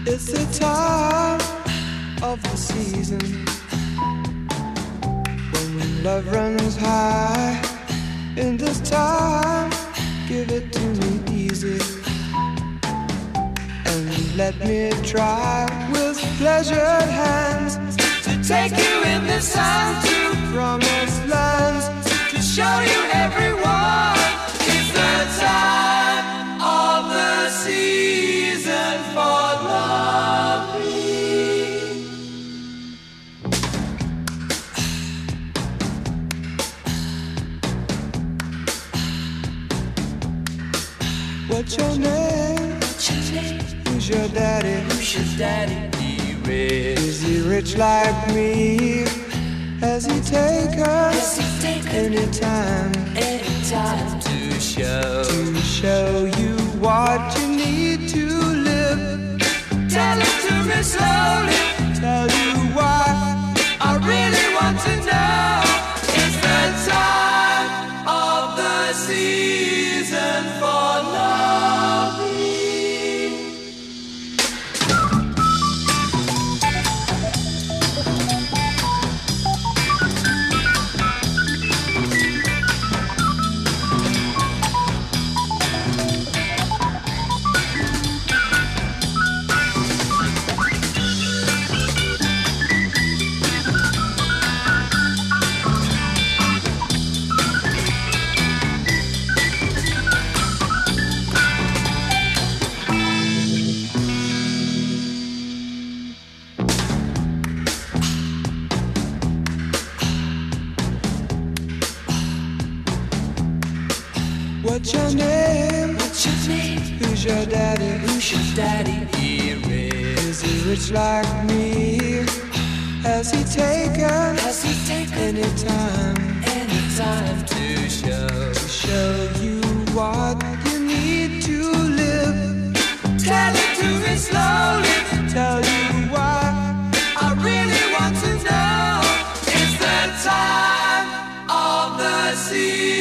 It's the time of the season when love runs high. In this time, give it to me easy and let me try with pleasured hands to take you in the sun to promised lands, to show you everyone. It's the time of the season for loving. What's your name? Who's your daddy? Is he rich like me? Has he taken any time to show you what you need to live? Tell it to me slowly. Tell you why I really want to know. It's the time of the season for loving. What's your name? Who's your daddy? Is he rich like me? Has he taken any time to show you what you need to live? Tell it to me slowly. Tell you why I really want to know. It's the time of the season.